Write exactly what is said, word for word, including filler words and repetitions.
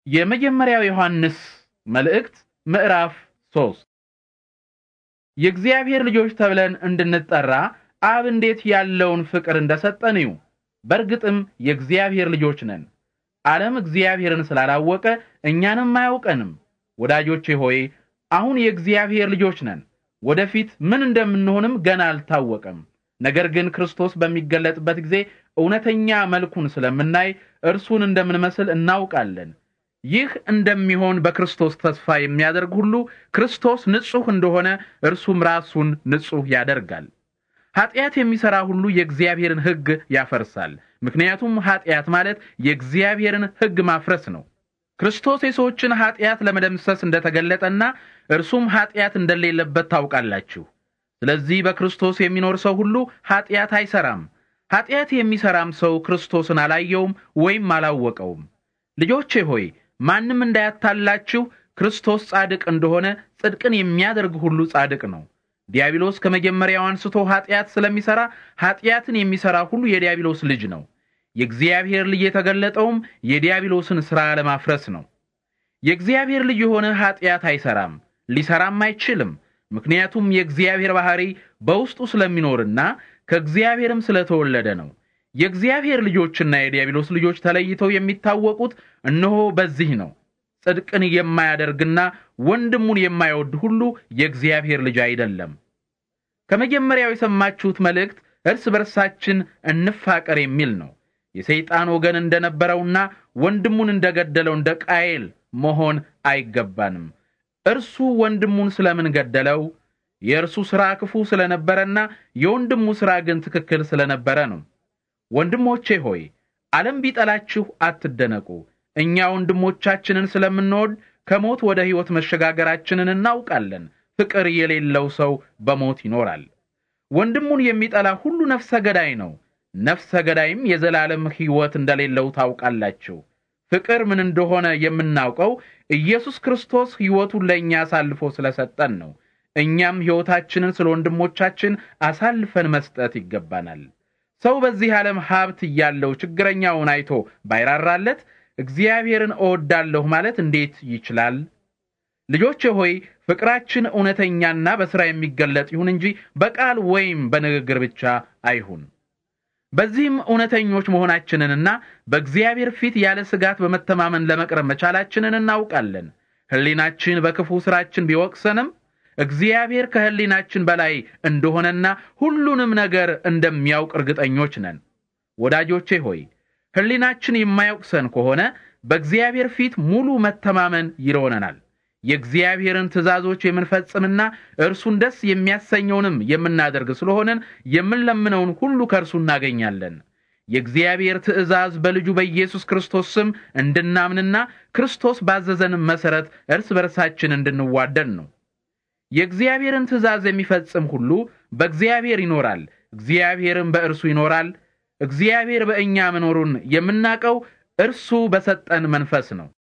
የመጀመሪያው ዮሐንስ መልእክት ምዕራፍ ሶስት የእግዚአብሔር ልጆች ተብለን እንድንጠራ አብ እንዴት ያለውን ፍቅር እንደሰጠን እዩ። በርግጥም የእግዚአብሔር ልጆች ነን። ዓለም እግዚአብሔርን ስላላወቀ እኛንም አያውቀንም። ወዳጆቼ ሆይ አሁን የእግዚአብሔር ልጆች ነን። ወደፊት ምን እንደምንሆንም ገና አልታወቀም። ነገር ግን ክርስቶስ በሚገለጥበት ጊዜ እውነተኛ መልኩን ስለምናይ እርሱን እንደምንመስል እናውቃለን። ይህ እንደሚሆን በክርስቶስ ተስፋ የሚያደርግ ሁሉ ክርስቶስ ንጹህ እንደሆነ እርሱም ራሱን ንጹህ ያደርጋል። ኃጢአት የሚሰራ ሁሉ የእግዚአብሔርን ሕግ ያፈርሳል። ምክንያቱም ኃጢአት ማለት የእግዚአብሔርን ሕግ ማፍረስ ነው። ክርስቶስ የሰዎችን ኃጢአት ለመደምሰስ እንደተገለጠና እርሱም ኃጢአት እንደሌለበት ታውቃላችሁ። ስለዚህ በክርስቶስ የሚኖር ሰው ሁሉ ኃጢአት አይሰራም። ኃጢአት የሚሰራም ሰው ክርስቶስን አላየውም ወይም አላወቀውም። ልጆቼ ሆይ ማንም እንዳያታላችሁ ክርስቶስ ጻድቅ እንደሆነ ጽድቅን የሚያደርግ ሁሉ ጻድቅ ነው። ዲያብሎስ ከመጀመሪያው አንስቶ ኃጢአት ስለሚሰራ ኃጢአትን የሚሰራ ሁሉ የዲያብሎስ ልጅ ነው። የእግዚአብሔር ልጅ የተገለጠውም የዲያብሎስን ሥራ ለማፍረስ ነው። የእግዚአብሔር ልጅ የሆነ ኃጢአት አይሰራም፣ ሊሰራም አይችልም። ምክንያቱም የእግዚአብሔር ባህሪ በውስጡ ስለሚኖርና ከእግዚአብሔርም ስለተወለደ ነው። የእግዚአብሔር ልጆችና የዲያብሎስ ልጆች ተለይተው የሚታወቁት እነሆ በዚህ ነው። ጽድቅን የማያደርግና ወንድሙን የማይወድ ሁሉ የእግዚአብሔር ልጅ አይደለም። ከመጀመሪያው የሰማችሁት መልእክት እርስ በርሳችን እንፋቀር የሚል ነው። የሰይጣን ወገን እንደነበረውና ወንድሙን እንደገደለው እንደ ቃየል መሆን አይገባንም። እርሱ ወንድሙን ስለምን ገደለው? የእርሱ ሥራ ክፉ ስለነበረና የወንድሙ ሥራ ግን ትክክል ስለነበረ ነው። ወንድሞቼ ሆይ ዓለም ቢጠላችሁ አትደነቁ። እኛ ወንድሞቻችንን ስለምንወድ ከሞት ወደ ሕይወት መሸጋገራችንን እናውቃለን። ፍቅር የሌለው ሰው በሞት ይኖራል። ወንድሙን የሚጠላ ሁሉ ነፍሰ ገዳይ ነው። ነፍሰ ገዳይም የዘላለም ሕይወት እንደሌለው ታውቃላችሁ። ፍቅር ምን እንደሆነ የምናውቀው ኢየሱስ ክርስቶስ ሕይወቱን ለእኛ አሳልፎ ስለሰጠን ነው። እኛም ሕይወታችንን ስለ ወንድሞቻችን አሳልፈን መስጠት ይገባናል። ሰው በዚህ ዓለም ሀብት እያለው ችግረኛውን አይቶ ባይራራለት እግዚአብሔርን እወዳለሁ ማለት እንዴት ይችላል? ልጆቼ ሆይ ፍቅራችን እውነተኛና በሥራ የሚገለጥ ይሁን እንጂ በቃል ወይም በንግግር ብቻ አይሁን። በዚህም እውነተኞች መሆናችንንና በእግዚአብሔር ፊት ያለ ስጋት በመተማመን ለመቅረብ መቻላችንን እናውቃለን። ሕሊናችን በክፉ ሥራችን ቢወቅሰንም እግዚአብሔር ከሕሊናችን በላይ እንደሆነና ሁሉንም ነገር እንደሚያውቅ እርግጠኞች ነን። ወዳጆቼ ሆይ ሕሊናችን የማይወቅሰን ከሆነ በእግዚአብሔር ፊት ሙሉ መተማመን ይኖረናል። የእግዚአብሔርን ትእዛዞች የምንፈጽምና እርሱን ደስ የሚያሰኘውንም የምናደርግ ስለሆነን የምንለምነውን ሁሉ ከእርሱ እናገኛለን። የእግዚአብሔር ትእዛዝ በልጁ በኢየሱስ ክርስቶስ ስም እንድናምንና ክርስቶስ ባዘዘን መሠረት እርስ በርሳችን እንድንዋደድ ነው። የእግዚአብሔርን ትእዛዝ የሚፈጽም ሁሉ በእግዚአብሔር ይኖራል፣ እግዚአብሔርም በእርሱ ይኖራል። እግዚአብሔር በእኛ መኖሩን የምናውቀው እርሱ በሰጠን መንፈስ ነው።